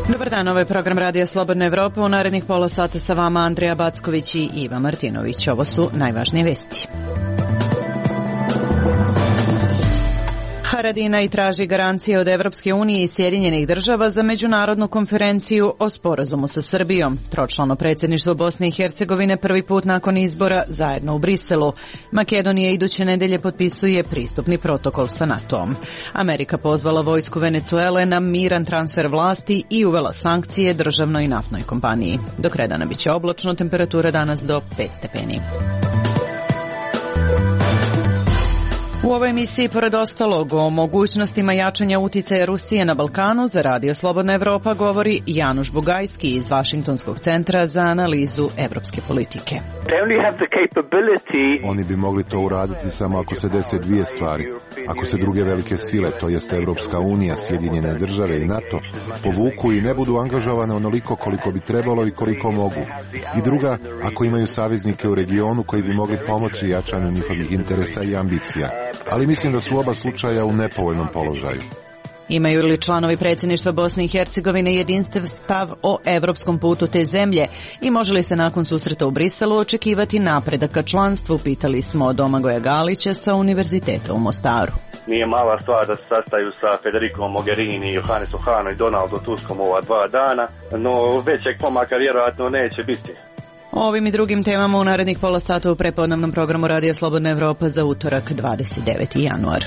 Dobar dan, ovo je program Radija Slobodna Evropa. U narednih pola sata sa vama Andrija Backović i Iva Martinović. Ovo su najvažnije vesti. Haradinaj traži garancije od Evropske unije i Sjedinjenih država za međunarodnu konferenciju o sporazumu sa Srbijom. Tročlano predsjedništvo Bosne i Hercegovine prvi put nakon izbora zajedno u Briselu. Makedonija iduće nedelje potpisuje pristupni protokol sa NATO-om. Amerika pozvala vojsku Venecuele na miran transfer vlasti i uvela sankcije državnoj i naftnoj kompaniji. Do kraja dana biće oblačno, temperatura danas do 5 stepeni. U ovoj emisiji, pored ostalog, o mogućnostima jačanja uticaja Rusije na Balkanu za Radio Slobodna Evropa govori Januš Bugajski iz Vašingtonskog centra za analizu evropske politike. Oni bi mogli to uraditi samo ako se dese dvije stvari. Ako se druge velike sile, to jest Evropska unija, Sjedinjene države i NATO, povuku i ne budu angažovane onoliko koliko bi trebalo i koliko mogu. I druga, ako imaju saveznike u regionu koji bi mogli pomoći jačanju njihovih interesa i ambicija. Ali mislim da su oba slučaja u nepovoljnom položaju. Imaju li članovi predsjedništva Bosne i Hercegovine jedinstven stav o evropskom putu te zemlje i može li se nakon susreta u Briselu očekivati napredak ka članstvu, pitali smo Domagoja Galića sa Univerziteta u Mostaru. Nije mala stvar da se sastaju sa Federico Mogherini, Johannesom Hahnom i Donaldom Tuskom ova 2 dana, no većeg pomaka vjerojatno neće biti. O ovim i drugim temama u narednih pola sata u prepodnevnom programu Radija Slobodna Evropa za utorak 29. januar.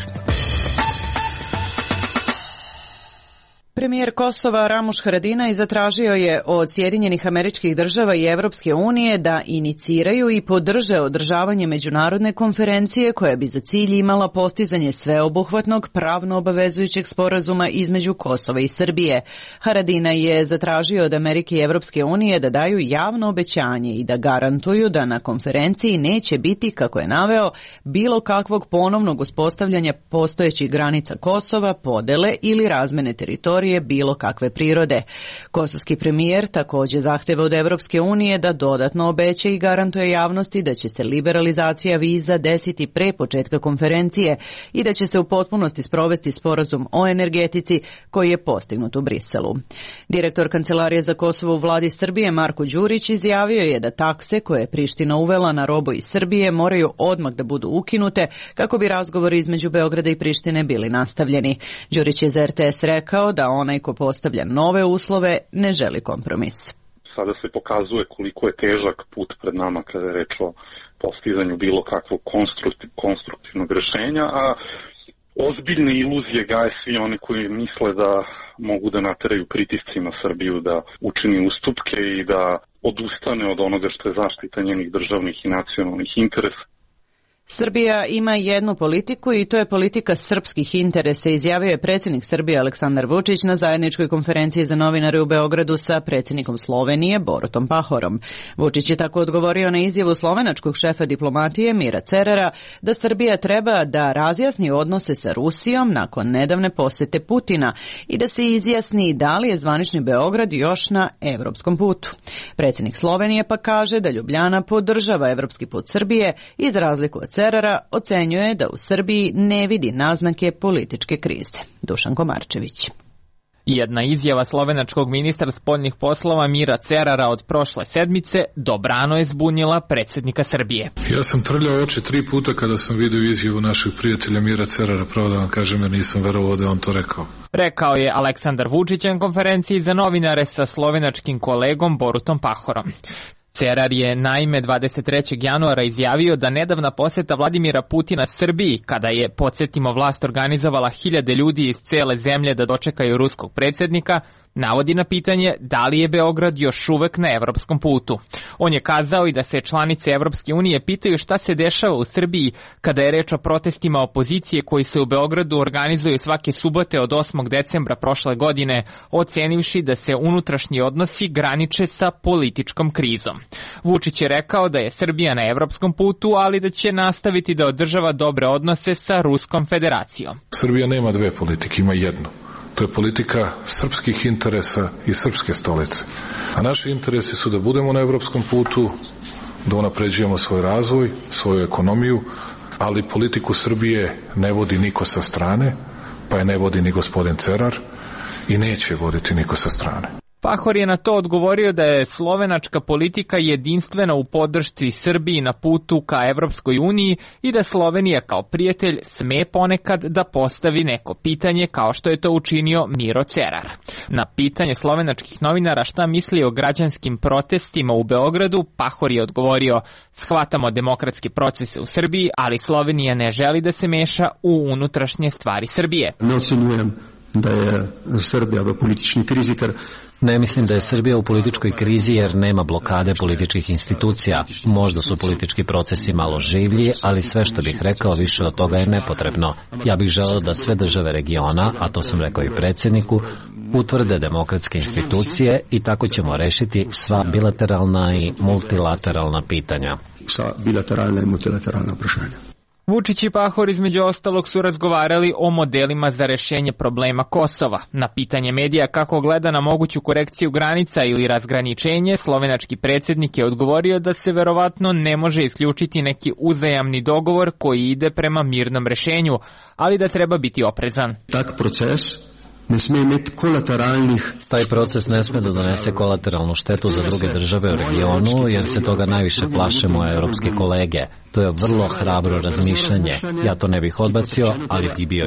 Premijer Kosova Ramuš Haradinaj zatražio je od Sjedinjenih Američkih Država i Evropske unije da iniciraju i podrže održavanje međunarodne konferencije koja bi za cilj imala postizanje sveobuhvatnog pravno obavezujućeg sporazuma između Kosova i Srbije. Haradinaj je zatražio od Amerike i Evropske unije da daju javno obećanje i da garantuju da na konferenciji neće biti, kako je naveo, bilo kakvog ponovnog uspostavljanja postojećih granica Kosova, podele ili razmene teritorije bilo kakve prirode. Kosovski premijer također zahteva od Evropske unije da dodatno obeća i garantuje javnosti da će se liberalizacija viza desiti pre početka konferencije i da će se u potpunosti sprovesti sporazum o energetici koji je postignut u Briselu. Direktor Kancelarije za Kosovo u vladi Srbije Marko Đurić izjavio je da takse koje je Priština uvela na robu iz Srbije moraju odmah da budu ukinute kako bi razgovori između Beograda i Prištine bili nastavljeni. Đurić je za RTS rekao da onaj ko postavlja nove uslove ne želi kompromis. Sada se pokazuje koliko je težak put pred nama kada je reč o postizanju bilo kakvog konstruktivnog rješenja, a ozbiljne iluzije gaje svi oni koji misle da mogu da nateraju pritiscima Srbiju da učini ustupke i da odustane od onoga što je zaštita njenih državnih i nacionalnih interesa. Srbija ima jednu politiku i to je politika srpskih interesa, izjavio je predsjednik Srbije Aleksandar Vučić na zajedničkoj konferenciji za novinare u Beogradu sa predsjednikom Slovenije Borutom Pahorom. Vučić je tako odgovorio na izjavu slovenačkog šefa diplomatije Mira Cerara da Srbija treba da razjasni odnose sa Rusijom nakon nedavne posete Putina i da se izjasni da li je zvanični Beograd još na evropskom putu. Predsjednik Slovenije pa kaže da Ljubljana podržava evropski put Srbije i za razliku od Cerara ocenjuje da u Srbiji ne vidi naznake političke krize. Dušan Komarčević. Jedna izjava slovenačkog ministra spoljnih poslova Mira Cerara od prošle sedmice dobrano je zbunila predsjednika Srbije. Ja sam trljao oči 3 puta kada sam vidio izjavu našeg prijatelja Mira Cerara, pravo da vam kažem, jer nisam verovao da on to rekao. Rekao je Aleksandar Vučić na konferenciji za novinare sa slovenačkim kolegom Borutom Pahorom. Cerar je naime 23. januara izjavio da nedavna posjeta Vladimira Putina Srbiji, kada je, podsjetimo, vlast organizovala 1000 ljudi iz cele zemlje da dočekaju ruskog predsjednika, navodi na pitanje da li je Beograd još uvek na evropskom putu. On je kazao i da se članice Evropske unije pitaju šta se dešava u Srbiji kada je reč o protestima opozicije koji se u Beogradu organizuju svake subote od 8. decembra prošle godine, ocenivši da se unutrašnji odnosi graniče sa političkom krizom. Vučić je rekao da je Srbija na evropskom putu, ali da će nastaviti da održava dobre odnose sa Ruskom federacijom. Srbija nema dve politike, ima jednu. To je politika srpskih interesa i srpske stolice. A naši interesi su da budemo na evropskom putu, da unapređujemo svoj razvoj, svoju ekonomiju, ali politiku Srbije ne vodi niko sa strane, pa je ne vodi ni gospodin Cerar i neće voditi niko sa strane. Pahor je na to odgovorio da je slovenačka politika jedinstvena u podršci Srbiji na putu ka Evropskoj uniji i da Slovenija kao prijatelj sme ponekad da postavi neko pitanje kao što je to učinio Miro Cerar. Na pitanje slovenačkih novinara šta misli o građanskim protestima u Beogradu, Pahor je odgovorio: shvatamo demokratske procese u Srbiji, ali Slovenija ne želi da se meša u unutrašnje stvari Srbije. Ne ocenjujem da je Srbija u političkoj krizi, Ne mislim da je Srbija u političkoj krizi jer nema blokade političkih institucija. Možda su politički procesi malo življi, ali sve što bih rekao više od toga je nepotrebno. Ja bih želeo da sve države regiona, a to sam rekao i predsjedniku, utvrde demokratske institucije i tako ćemo rešiti sva bilateralna i multilateralna pitanja. Sa bilateralna i multilateralna prašanja. Vučić i Pahor između ostalog su razgovarali o modelima za rešenje problema Kosova. Na pitanje medija kako gleda na moguću korekciju granica ili razgraničenje, slovenački predsjednik je odgovorio da se verovatno ne može isključiti neki uzajamni dogovor koji ide prema mirnom rešenju, ali da treba biti oprezan. Tak proces ne smije imati kolateralnih. Taj proces ne sme da donese kolateralnu štetu za druge države u regionu, jer se toga najviše plaše moje evropske kolege. To je vrlo hrabro razmišljanje. Ja to ne bih odbacio, ali bih bio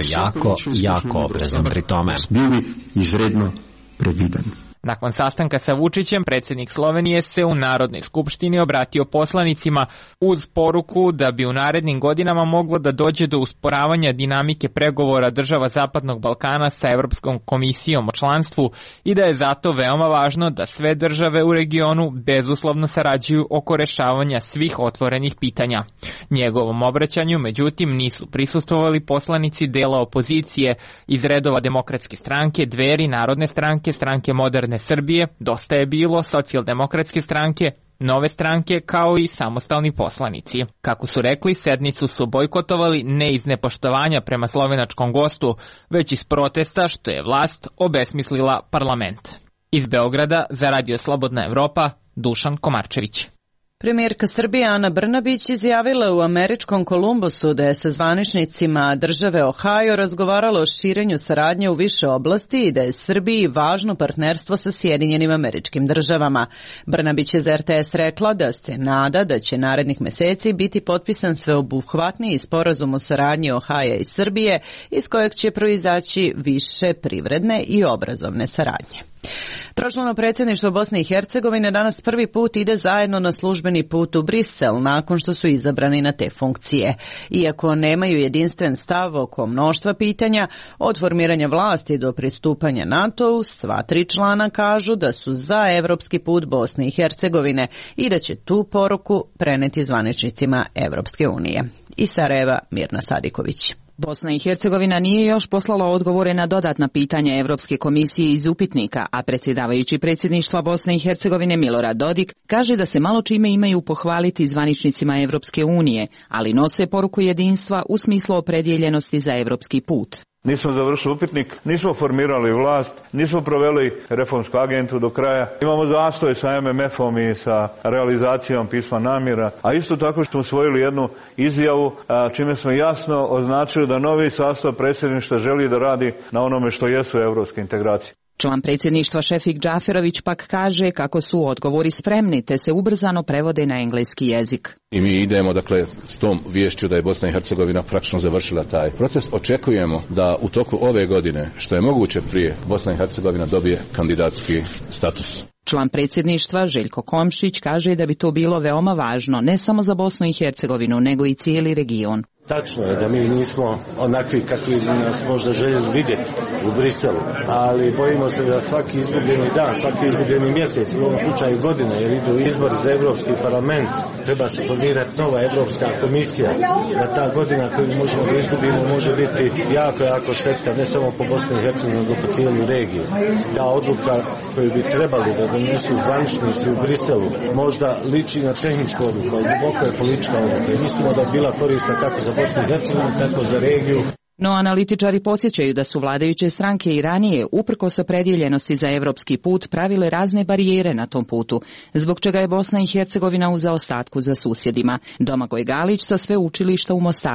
jako oprezan pri tome. Bili izredno predvidan. Nakon sastanka sa Vučićem, predsjednik Slovenije se u Narodnoj skupštini obratio poslanicima uz poruku da bi u narednim godinama moglo da dođe do usporavanja dinamike pregovora država Zapadnog Balkana sa Evropskom komisijom o članstvu i da je zato veoma važno da sve države u regionu bezuslovno sarađuju oko rešavanja svih otvorenih pitanja. Njegovom obraćanju, međutim, nisu prisustvovali poslanici dela opozicije iz redova Demokratske stranke, Dveri, Narodne stranke, Stranke moderne Srbije, Dosta je bilo, Socijaldemokratske stranke, Nove stranke kao i samostalni poslanici. Kako su rekli, sednicu su bojkotovali ne iz nepoštovanja prema slovenačkom gostu, već iz protesta što je vlast obesmislila parlament. Iz Beograda za Radio Slobodna Evropa, Dušan Komarčević. Premijerka Srbije Ana Brnabić izjavila u američkom Kolumbusu da je sa zvaničnicima države Ohio razgovarala o širenju saradnje u više oblasti i da je Srbiji važno partnerstvo sa Sjedinjenim Američkim Državama. Brnabić je za RTS rekla da se nada da će narednih meseci biti potpisan sveobuhvatniji sporazum o saradnji Ohaja i Srbije, iz kojeg će proizaći više privredne i obrazovne saradnje. Tročlano predsjedništvo Bosne i Hercegovine danas prvi put ide zajedno na službeni put u Brisel nakon što su izabrani na te funkcije. Iako nemaju jedinstven stav oko mnoštva pitanja, od formiranja vlasti do pristupanja NATO-u, sva tri člana kažu da su za evropski put Bosne i Hercegovine i da će tu poruku preneti zvaničnicima Evropske unije. Iz Sarajeva, Mirna Sadiković. Bosna i Hercegovina nije još poslala odgovore na dodatna pitanja Evropske komisije iz upitnika, a predsjedavajući predsjedništva Bosne i Hercegovine Milorad Dodik kaže da se malo čime imaju pohvaliti zvaničnicima Evropske unije, ali nose poruku jedinstva u smislu opredjeljenosti za evropski put. Nismo završili upitnik, nismo formirali vlast, nismo proveli reformsku agentu do kraja. Imamo zastoj sa MMF-om i sa realizacijom pisma namjera, a isto tako što smo usvojili jednu izjavu čime smo jasno označili da novi sastav predsjedništva želi da radi na onome što jesu evropske integracije. Član predsjedništva Šefik Džaferović pak kaže kako su odgovori spremni te se ubrzano prevode na engleski jezik. I mi idemo s tom viješću da je Bosna i Hercegovina praktično završila taj proces. Očekujemo da u toku ove godine, što je moguće prije, Bosna i Hercegovina dobije kandidatski status. Član predsjedništva Željko Komšić kaže da bi to bilo veoma važno ne samo za Bosnu i Hercegovinu, nego i cijeli region. Tačno je da mi nismo onakvi kakvi nas možda željeli vidjeti u Briselu, ali bojimo se da svaki izgubljeni dan, svaki izgubljeni mjesec, u ovom slučaju godine, jer idu izbori za Evropski parlament, treba se formirati nova Evropska komisija, da ta godina koju možemo da izgubimo može biti jako štetna, ne samo po Bosni i Hercegovini, nego po cijelu regiju. Ta odluka koju bi trebali da donesu zvaničnici u Briselu možda liči na tehničku odluku, ali duboko je politička odluka i mislimo da je bila korisna kako za Bosnu i Hercegovinu, tako za regiju. No analitičari podsjećaju da su vladajuće stranke i ranije, uprkos opredjeljenosti za evropski put, pravile razne barijere na tom putu, zbog čega je Bosna i Hercegovina u zaostatku za susjedima. Domagoj Galić sa sveučilišta u Mostaru.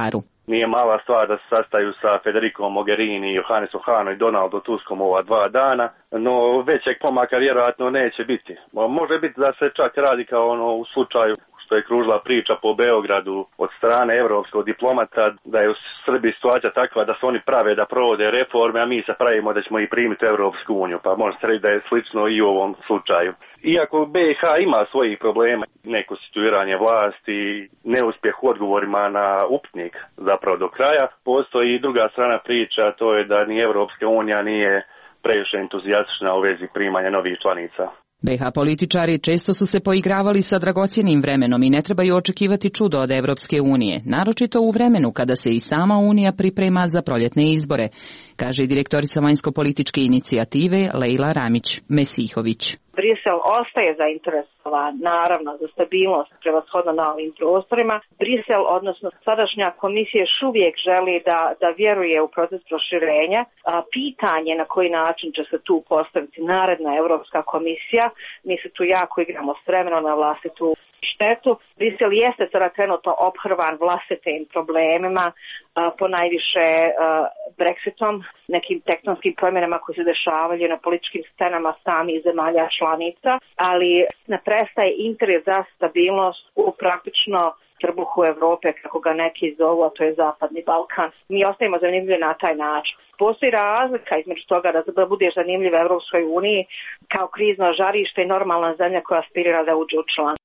Nije mala stvar da se sastaju sa Federicom Mogherini, Johannesom Hanom i Donaldom Tuskom ova 2 dana, no većeg pomaka vjerojatno neće biti. Može biti da se čak radi kao u slučaju što je kružila priča po Beogradu od strane evropskog diplomata, da je u Srbiji situacija takva da se oni prave da provode reforme, a mi se pravimo da ćemo ih primiti u Evropsku uniju, pa može se reći da je slično i u ovom slučaju. Iako BiH ima svojih problema, neko situiranje vlasti, neuspjeh u odgovorima na upitnik zapravo do kraja, postoji i druga strana priča, to je da ni Evropska unija nije previše entuzijastična u vezi primanja novih članica. BiH političari često su se poigravali sa dragocjenim vremenom i ne trebaju očekivati čudo od Evropske unije, naročito u vremenu kada se i sama Unija priprema za proljetne izbore, kaže i direktorica vanjsko-političke inicijative Lejla Ramić-Mesihović. Brisel ostaje zainteresovan, naravno, za stabilnost prevashodno na ovim prostorima. Brisel, odnosno sadašnja komisija, još uvijek želi da vjeruje u proces proširenja. Pitanje na koji način će se tu postaviti naredna Europska komisija, mi se tu jako igramo s vremenom na vlastitu štetu. Brisel jeste sada trenutno ophrvan vlastitim problemima, ponajviše Brexitom, nekim tektonskim promjenama koje se dešavaju na političkim scenama samih zemalja članica, ali ne prestaje interes za stabilnost u praktično trbuhu Evrope, kako ga neki zovu, a to je Zapadni Balkan. Mi ostajemo zanimljivi na taj način. Postoji razlika između toga da budeš zanimljiv Evropskoj uniji kao krizno žarište i normalna zemlja koja aspirira da uđe u članstvo.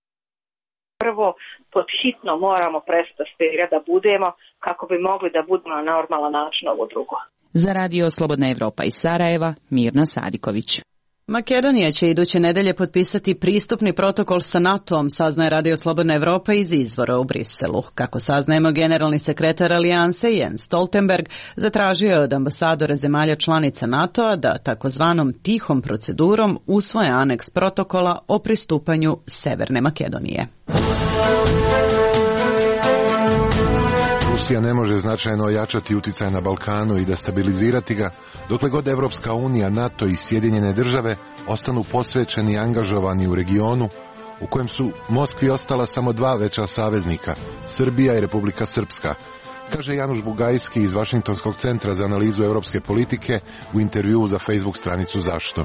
Prvo, pod hitno moramo prestati aspirirati da budemo kako bi mogli da budemo na normalan način ovo drugo. Za Radio Slobodna Evropa iz Sarajeva, Mirna Sadiković. Makedonija će iduće nedelje potpisati pristupni protokol sa NATO-om, saznaje Radio Slobodna Evropa iz izvora u Briselu. Kako saznajemo, generalni sekretar Alijanse Jens Stoltenberg zatražio je od ambasadora zemalja članica NATO-a da takozvanom tihom procedurom usvoje aneks protokola o pristupanju Severne Makedonije. Rusija ne može značajno ojačati uticaj na Balkanu i destabilizirati ga, dokle god Evropska unija, NATO i Sjedinjene države ostanu posvećeni i angažovani u regionu u kojem su Moskvi ostala samo 2 veća saveznika, Srbija i Republika Srpska, kaže Januš Bugajski iz Vašingtonskog centra za analizu europske politike u intervjuu za Facebook stranicu Zašto.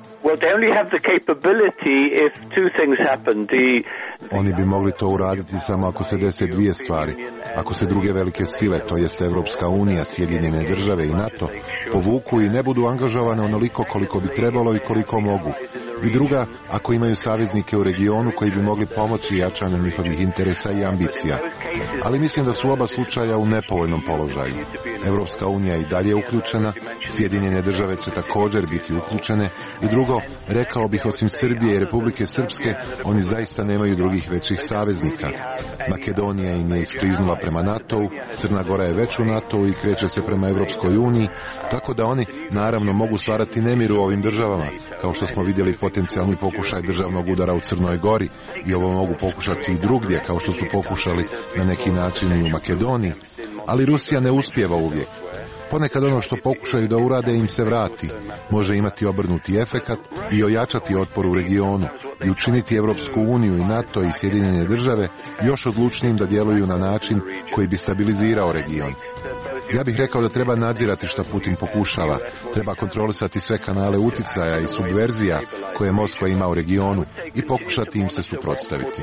Oni bi mogli to uraditi samo ako se dese 2 stvari. Ako se druge velike sile, to jest Evropska unija, Sjedinjene države i NATO, povuku i ne budu angažovane onoliko koliko bi trebalo i koliko mogu. I druga, ako imaju saveznike u regionu koji bi mogli pomoći jačanju njihovih interesa i ambicija. Ali mislim da su oba slučaja u nepovoljnom položaju. Evropska unija i dalje je uključena, Sjedinjene države će također biti uključene i drugo, rekao bih, osim Srbije i Republike Srpske, oni zaista nemaju drugih većih saveznika. Makedonija im je iskliznula prema NATO-u, Crna Gora je već u NATO-u i kreće se prema Evropskoj uniji, tako da oni naravno mogu stvarati nemir u ovim državama, kao što smo vidjeli potencijalni pokušaj državnog udara u Crnoj Gori i ovo mogu pokušati i drugdje, kao što su pokušali na neki način i u Makedoniji, ali Rusija ne uspijeva uvijek. Ponekad ono što pokušaju da urade im se vrati, može imati obrnuti efekat i ojačati otpor u regionu i učiniti Evropsku uniju i NATO i Sjedinjene države još odlučnijim da djeluju na način koji bi stabilizirao region. Ja bih rekao da treba nadzirati što Putin pokušava, treba kontrolisati sve kanale uticaja i subverzija koje Moskva ima u regionu i pokušati im se suprotstaviti.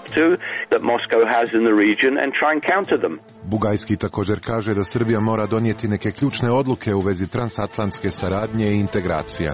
Bugajski također kaže da Srbija mora donijeti neke ključne odluke u vezi transatlantske saradnje i integracija.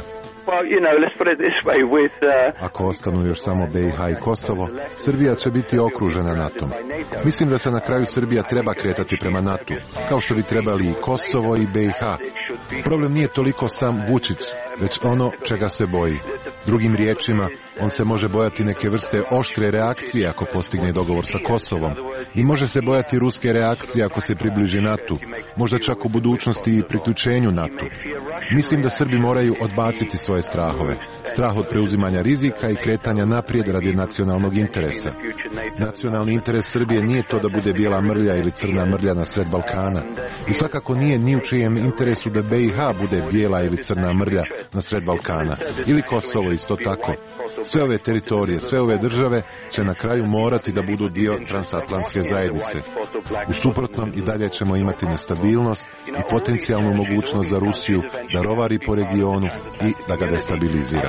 Ako ostanu još samo BiH i Kosovo, Srbija će biti okružena NATO-om. Mislim da se na kraju Srbija treba kretati prema NATO, kao što bi trebali i Kosovo i BiH. Problem nije toliko sam Vučić, već ono čega se boji. Drugim riječima, on se može bojati neke vrste oštre reakcije ako postigne dogovor sa Kosovom i može se bojati ruske reakcije ako se približi NATO, možda čak u budućnosti i priključenju NATO. Mislim da Srbi moraju odbaciti svoje strahove, strah od preuzimanja rizika i kretanja naprijed radi nacionalnog interesa. Nacionalni interes Srbije nije to da bude bijela mrlja ili crna mrlja na sred Balkana i svakako nije ni u čijem interesu da BiH bude bijela ili crna mrlja na sred Balkana ili Kosovo Kosovo isto tako. Sve ove teritorije, sve ove države će na kraju morati da budu dio transatlantske zajednice. U suprotnom i dalje ćemo imati nestabilnost i potencijalnu mogućnost za Rusiju da rovari po regionu i da ga destabilizira.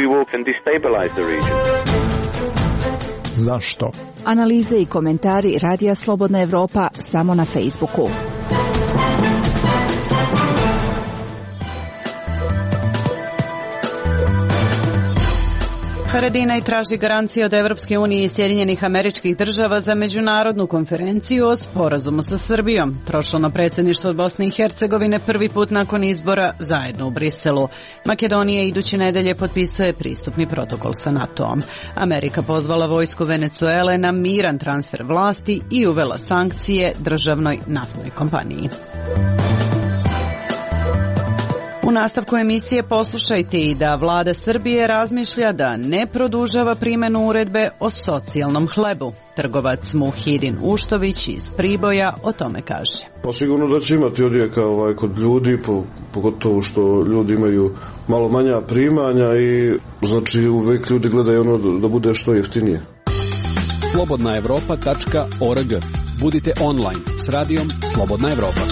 Zašto? Analize i komentari Radija Slobodna Evropa samo na Facebooku. Haradinaj traži garancije od Evropske unije i Sjedinjenih Američkih Država za međunarodnu konferenciju o sporazumu sa Srbijom. Prošlo predsjedništvo od Bosne i Hercegovine prvi put nakon izbora zajedno u Briselu. Makedonija iduće nedelje potpisuje pristupni protokol sa NATO-om. Amerika pozvala vojsku Venecuele na miran transfer vlasti i uvela sankcije državnoj naftnoj kompaniji. U nastavku emisije poslušajte i da vlada Srbije razmišlja da ne produžava primjenu uredbe o socijalnom hlebu. Trgovac Muhidin Uštović iz Priboja o tome kaže. Pa sigurno da će imati odjeka kod ljudi, pogotovo što ljudi imaju malo manja primanja i znači uvek ljudi gledaju da bude što jeftinije. slobodnaevropa.org. Budite online s radijom Slobodna Evropa.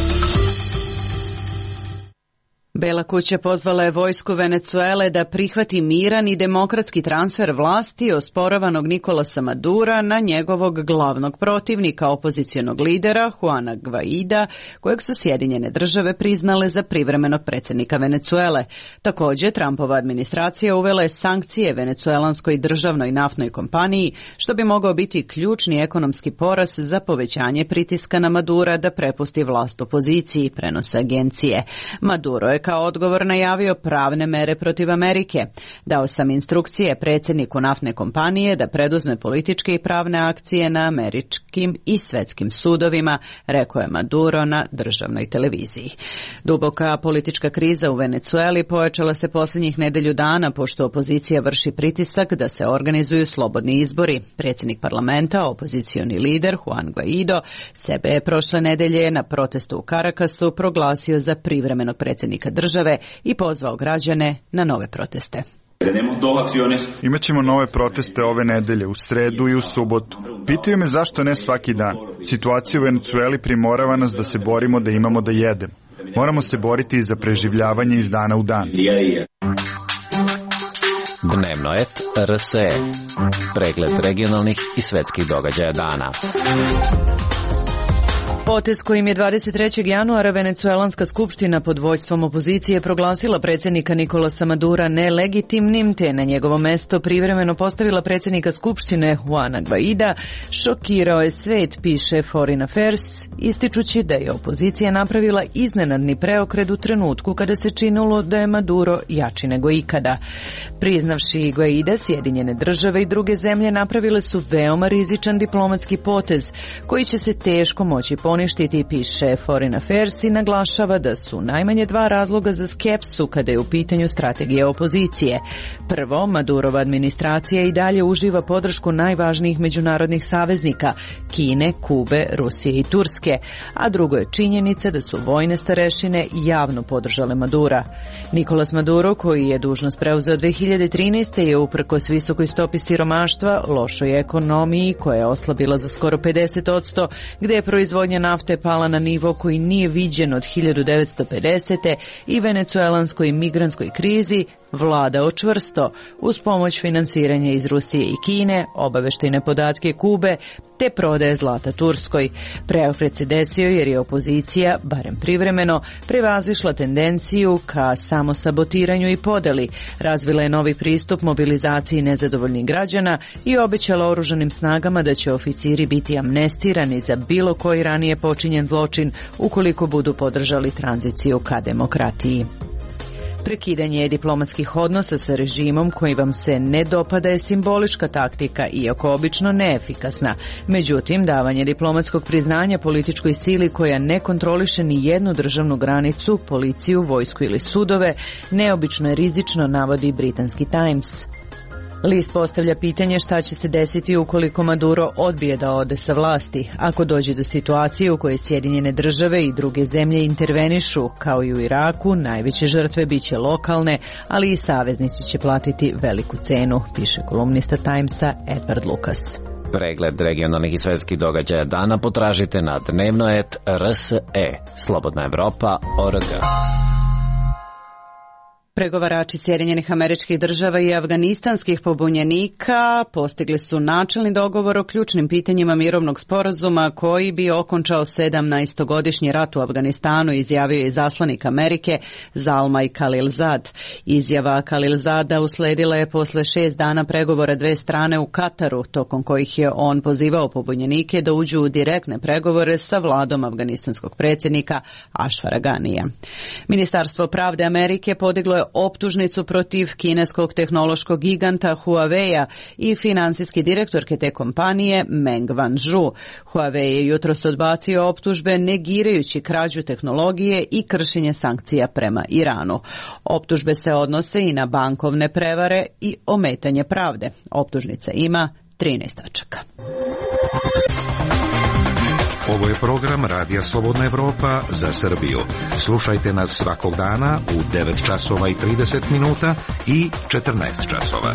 Bela kuća pozvala je vojsku Venecuele da prihvati miran i demokratski transfer vlasti osporavanog Nikolasa Madura na njegovog glavnog protivnika, opozicionog lidera Juana Guaida, kojeg su Sjedinjene Države priznale za privremenog predsjednika Venecuele. Također, Trumpova administracija uvela je sankcije venecuelanskoj državnoj naftnoj kompaniji, što bi mogao biti ključni ekonomski poraz za povećanje pritiska na Madura da prepusti vlast opoziciji, prenose agencije. Maduro je kao odgovor najavio pravne mere protiv Amerike. Dao sam instrukcije predsjedniku naftne kompanije da preduzme političke i pravne akcije na američkim i svetskim sudovima, rekao je Maduro na državnoj televiziji. Duboka politička kriza u Venecueli pojačala se posljednjih nedelju dana pošto opozicija vrši pritisak da se organizuju slobodni izbori. Predsjednik parlamenta, opozicioni lider Juan Guaido, sebe je prošle nedelje na protestu u Caracasu proglasio za privremenog predsjednika države i pozvao građane na nove proteste. Imaćemo nove proteste ove nedelje, u sredu i u subotu. Pitaju me zašto ne svaki dan. Situacija u Venecueli primorava nas da se borimo da imamo da jedemo. Moramo se boriti za preživljavanje iz dana u dan. Dnevnoet RSE. Pregled regionalnih i svetskih događaja dana. Potez kojim je 23. januara Venecuelanska skupština pod vođstvom opozicije proglasila predsjednika Nikolasa Madura nelegitimnim, te na njegovo mesto privremeno postavila predsjednika skupštine Juana Guaida, šokirao je svet, piše Foreign Affairs, ističući da je opozicija napravila iznenadni preokret u trenutku kada se činilo da je Maduro jači nego ikada. Priznavši Guaida, Sjedinjene Države i druge zemlje napravile su veoma rizičan diplomatski potez koji će se teško moći poništiti, piše Foreign Affairs i naglašava da su najmanje dva razloga za skepsu kada je u pitanju strategije opozicije. Prvo, Madurova administracija i dalje uživa podršku najvažnijih međunarodnih saveznika, Kine, Kube, Rusije i Turske, a drugo je činjenica da su vojne starešine javno podržale Madura. Nikolas Maduro, koji je dužnost preuzeo 2013. je uprkos visokoj stopi siromaštva, lošoj ekonomiji koja je oslabila za skoro 50%, gde je proizvodnja nafte pala na nivo koji nije viđen od 1950. i venecuelanskoj migrantskoj krizi, vladao čvrsto uz pomoć finansiranja iz Rusije i Kine, obaveštajne podatke Kube, te prodaje zlata Turskoj. Preokret se desio jer je opozicija, barem privremeno, prevazišla tendenciju ka samosabotiranju i podeli, razvila je novi pristup mobilizaciji nezadovoljnih građana i obećala oružanim snagama da će oficiri biti amnestirani za bilo koji ranije počinjen zločin ukoliko budu podržali tranziciju ka demokratiji. Prekidanje diplomatskih odnosa sa režimom koji vam se ne dopada je simbolička taktika, iako obično neefikasna. Međutim, davanje diplomatskog priznanja političkoj sili koja ne kontroliše ni jednu državnu granicu, policiju, vojsku ili sudove, neobično je rizično, navodi britanski Times. List postavlja pitanje šta će se desiti ukoliko Maduro odbije da ode sa vlasti, ako dođe do situacije u kojoj Sjedinjene države i druge zemlje intervenišu, kao i u Iraku, najveće žrtve biće lokalne, ali i saveznici će platiti veliku cenu, piše kolumnista Timesa Edward Lucas. Pregled regionalnih i svetskih događaja dana potražite na dnevnoet.rse, Slobodna Evropa.org. Pregovarači Sjedinjenih Američkih Država i afganistanskih pobunjenika postigli su načelni dogovor o ključnim pitanjima mirovnog sporazuma koji bi okončao 17-godišnji rat u Afganistanu, izjavio je izaslanik Amerike Zalmay Khalilzad. Izjava Khalilzada usledila je posle 6 dana pregovora dve strane u Kataru, tokom kojih je on pozivao pobunjenike da uđu u direktne pregovore sa vladom afganistanskog predsjednika Ashraf Ganija. Ministarstvo pravde Amerike podiglo je optužnicu protiv kineskog tehnološkog giganta Huawei-a i finansijski direktorke te kompanije Meng Wanzhou. Huawei je jutros odbacio optužbe negirajući krađu tehnologije i kršenje sankcija prema Iranu. Optužbe se odnose i na bankovne prevare i ometanje pravde. Optužnica ima 13 tačaka. Ovo je program Radija Slobodna Evropa za Srbiju. Slušajte nas svakog dana u 9 časova i 30 minuta i 14 časova.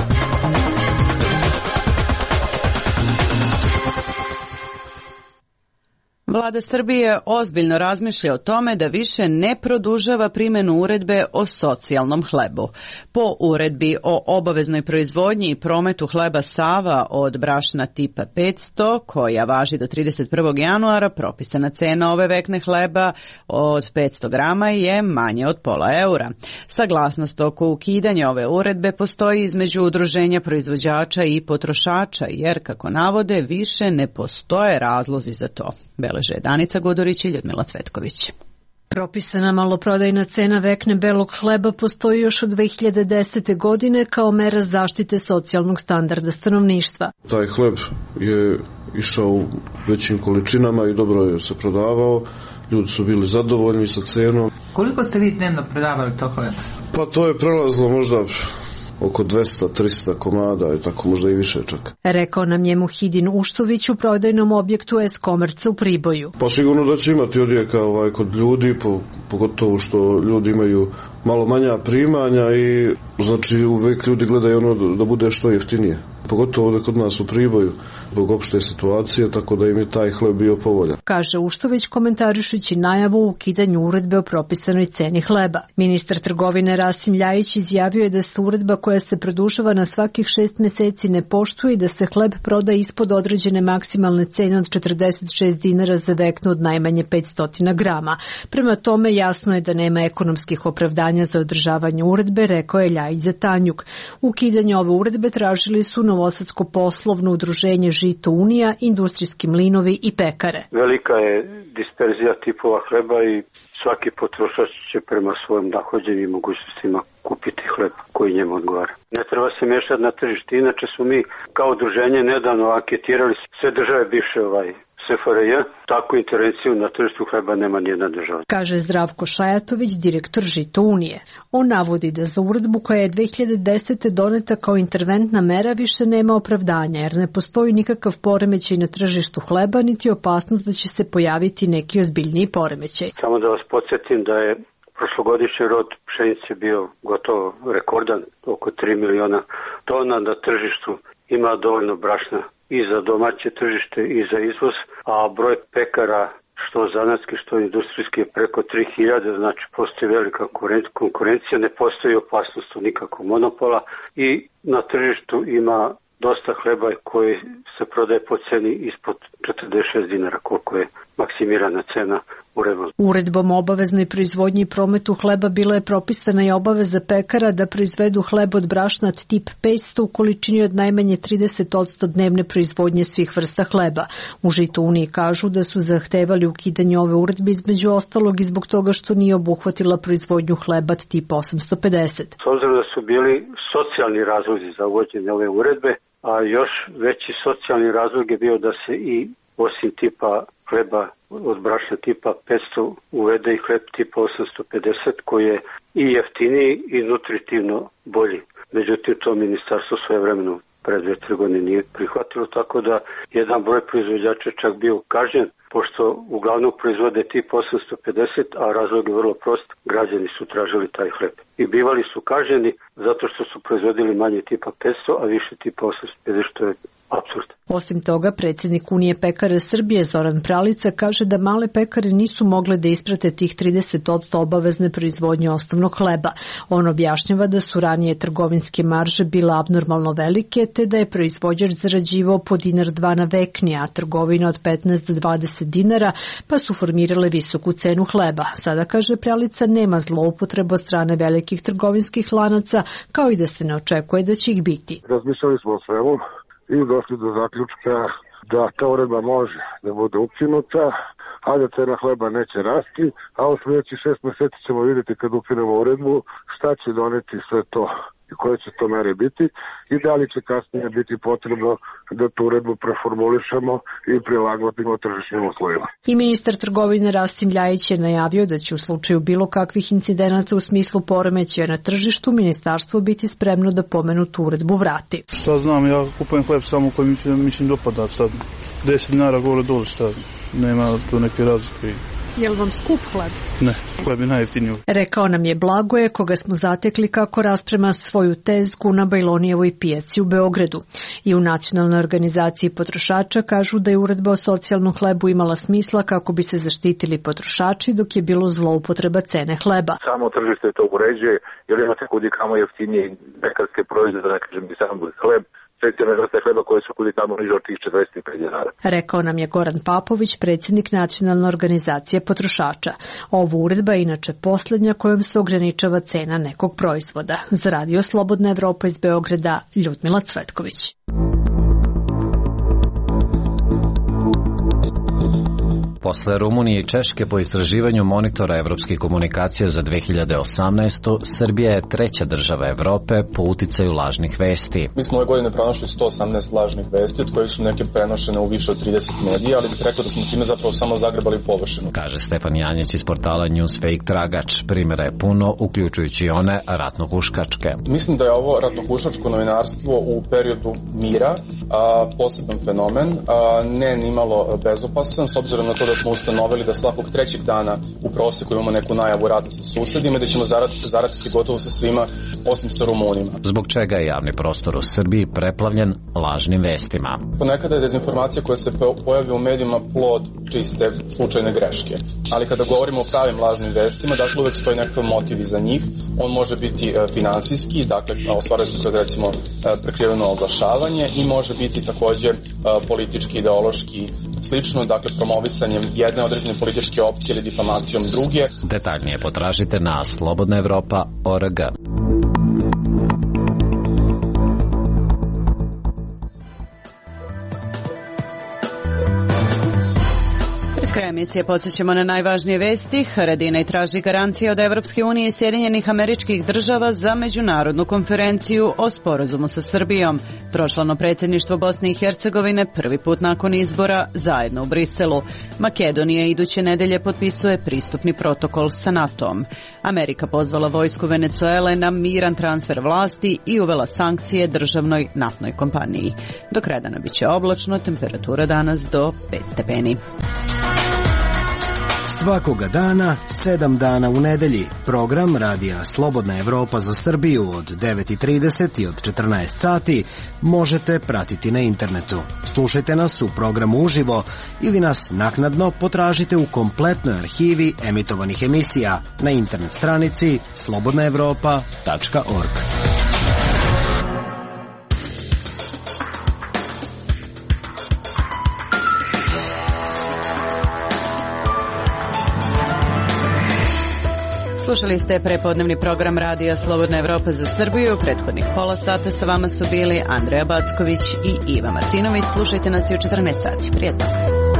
Vlada Srbije ozbiljno razmišlja o tome da više ne produžava primjenu uredbe o socijalnom hlebu. Po uredbi o obaveznoj proizvodnji i prometu hleba Sava od brašna tipa 500, koja važi do 31. januara, propisana cena ove vekne hleba od 500 grama je manje od €0,5. Saglasnost oko ukidanja ove uredbe postoji između udruženja proizvođača i potrošača, jer, kako navode, više ne postoje razlozi za to. Beleže Danica Godorić i Ljudmila Cvetković. Propisana maloprodajna cena vekne belog hleba postoji još od 2010. godine kao mera zaštite socijalnog standarda stanovništva. Taj hleb je išao u većim količinama i dobro je se prodavao. Ljudi su bili zadovoljni sa cenom. Koliko ste vi dnevno prodavali to hleba? Pa to je prelazilo možda oko 200-300 komada i tako možda i više čak. Rekao nam je Muhidin Uštović u prodajnom objektu S-Komerca u Priboju. Pa sigurno da će imati odjeka kod ljudi, pogotovo što ljudi imaju malo manja primanja i znači uvek ljudi gledaju ono da bude što jeftinije. Pogotovo ovdje kod nas u Priboju, zbog opšte situacije, tako da im je taj hleb bio povoljan. Kaže Uštović komentarišući najavu o ukidanju uredbe o propisanoj ceni hleba. Ministar trgovine Rasim Ljajić izjavio je da se uredba koja se produžava na svakih 6 meseci ne poštuje i da se hleb proda ispod određene maksimalne cene od 46 dinara za veknu od najmanje 500 grama. Prema tome jasno je da nema ekonomskih opravdanja za održavanje uredbe, rekao je Ljajić za Tanjuk. Ukidanje ove uredbe tražili su Novosadsko poslovno udruženje Žito Unija, industrijski mlinovi i pekare. Velika je disperzija tipova hleba i svaki potrošač će prema svojim nahođenju i mogućnostima kupiti hleb koji njemu odgovara. Ne treba se mešati na tržište, inače smo mi kao udruženje nedavno anketirali sve države bivše SFRJ, takvu intervenciju na tržištu hleba nema nijedna država. Kaže Zdravko Šajatović, direktor Žito Unije. On navodi da za uredbu koja je 2010. doneta kao interventna mera više nema opravdanja, jer ne postoji nikakav poremećaj na tržištu hleba, niti opasnost da će se pojaviti neki ozbiljniji poremećaj. Samo da vas podsjetim da je prošlogodišnji rod pšenice bio gotovo rekordan, oko 3 miliona tona na tržištu. Ima dovoljno brašna i za domaće tržište i za izvoz, a broj pekara što zanatski, što industrijski je preko 3000, znači postoji velika konkurencija, ne postoji opasnost od nikakvog monopola i na tržištu ima dosta hleba koji se prodaje po ceni ispod 46 dinara, koliko je maksimirana cena uredbom. Uredbom o obaveznoj proizvodnji i prometu hleba bila je propisana i obaveza pekara da proizvedu hleb od brašnat tip 500 u količini od najmanje 30% dnevne proizvodnje svih vrsta hleba. U Žito Uniji kažu da su zahtevali ukidanje ove uredbe između ostalog i zbog toga što nije obuhvatila proizvodnju hleba tip 850. S obzirom da su bili socijalni razlozi za uvođenje ove uredbe, a još veći socijalni razlog je bio da se i osim tipa hleba od brašna tipa 500 uvede i hleb tipa 850 koji je i jeftiniji i nutritivno bolji. međutim to ministarstvo svojevremeno pre 2-3 godine nije prihvatilo, tako da jedan broj proizvođača čak bio kažnjen, pošto uglavnom proizvode tip 850, a razlog je vrlo prost, građani su tražili taj hleb. I bivali su kažnjeni zato što su proizvodili manje tipa 500, a više tipa 850, što je apsurd. Osim toga, predsjednik Unije pekara Srbije Zoran Pralica kaže da male pekare nisu mogle da isprate tih 30% obavezne proizvodnje osnovnog hleba. On objašnjava da su ranije trgovinske marže bile abnormalno velike, te da je proizvođač zarađivao po $1-2 na vekni, a trgovina od 15 do 20 dinara, pa su formirale visoku cenu hleba. Sada, kaže Pralica, nema zloupotreba od strane velikih trgovinskih lanaca, kao i da se ne očekuje da će ih biti. Razmišljali smo o svemu i došli do zaključka da ta uredba može da bude ukinuta, a da cena hleba neće rasti, a u sljedećih 6 meseci ćemo vidjeti kad ukinemo uredbu šta će doneti sve to i koje će to mere biti i da li će kasnije biti potrebno da tu uredbu preformulišemo i prilagodimo tržišnim uslovima. I ministar trgovine Rasim Ljajić je najavio da će u slučaju bilo kakvih incidenata u smislu poremećaja na tržištu ministarstvo biti spremno da pomenutu uredbu vrati. Šta znam, ja kupujem hleb samo koji mi se dopada sad. 10 dinara gore dole, šta, nema tu neke razlike. Je li vam skup hleb? Ne, hleb je najjeftiniji. Rekao nam je Blagoje, koga smo zatekli kako rasprema svoju tezgu na Bajlonijevoj pijaci u Beogradu. I u Nacionalnoj organizaciji potrošača kažu da je uredba o socijalnom hlebu imala smisla kako bi se zaštitili potrošači dok je bilo zloupotreba cene hleba. Samo tržište to uređuje, jer imate kudikamo jeftinije pekarske proizvode, da ne kažem i sam hleb, specijalne vrste hleba koje su kudikamo niže od tih 45 dinara. Rekao nam je Goran Papović, predsjednik Nacionalne organizacije potrošača. Ova uredba je inače posljednja kojom se ograničava cena nekog proizvoda. Za Radio Slobodna Evropa iz Beograda, Ljudmila Cvetković. Posle Rumunije i Češke po istraživanju monitora evropskih komunikacija za 2018. Srbija je treća država Evrope po uticaju lažnih vesti. Mi smo ove godine pronašli 118 lažnih vesti, od kojih su neke prenošene u više od 30 medija, ali bih rekao da smo time zapravo samo zagrebali površinu. Kaže Stefan Janjić iz portala Newsfake Tragač. Primjera je puno, uključujući i one ratnohuškačke. Mislim da je ovo ratnohuškačko novinarstvo u periodu mira poseban fenomen, ne nimalo bezopasan, s obzirom na to da smo ustanovili da svakog trećeg dana u proseku imamo neku najavu rata sa susedima i da ćemo zaratiti gotovo sa svima osim sa Rumunima. Zbog čega je javni prostor u Srbiji preplavljen lažnim vestima? Ponekada je dezinformacija koja se pojavi u medijima plod čiste slučajne greške. Ali kada govorimo o pravim lažnim vestima, dakle uvek stoji nekakav motiv iza njih. On može biti finansijski, dakle ostvaruje se kroz recimo prekriveno oglašavanje i može biti takođe politički, ideološki, slično, dakle promovisanjem jedne određene političke opcije ili difamacijom druge. Detaljnije potražite na slobodnaevropa.org. Krajem emisije podsjećamo na najvažnije vesti. Haradinaj traži garancije od Evropske unije i Sjedinjenih Američkih Država za međunarodnu konferenciju o sporazumu sa Srbijom. Tročlano predsjedništvo Bosne i Hercegovine prvi put nakon izbora zajedno u Briselu. Makedonija iduće nedelje potpisuje pristupni protokol sa NATO-om. Amerika pozvala vojsku Venezuele na miran transfer vlasti i uvela sankcije državnoj naftnoj kompaniji. Do kraja dana biće oblačno, temperatura danas do 5 stepeni. Svakoga dana, 7 dana u nedelji. Program Radija Slobodna Evropa za Srbiju od 9:30 i od 14 sati možete pratiti na internetu. Slušajte nas u programu uživo ili nas naknadno potražite u kompletnoj arhivi emitovanih emisija na internet stranici slobodnaevropa.org. Slušali ste prepodnevni program Radija Slobodna Evropa za Srbiju. Prethodnih pola sata sa vama su bili Andreja Backović i Iva Martinović. Slušajte nas i u 14 sati. Prijetno.